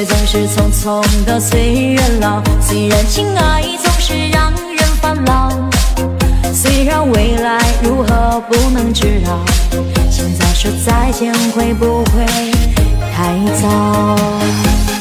却总是匆匆的随人老。虽然情爱总是让人烦恼，虽然未来如何不能知道，现在说再见会不会太早？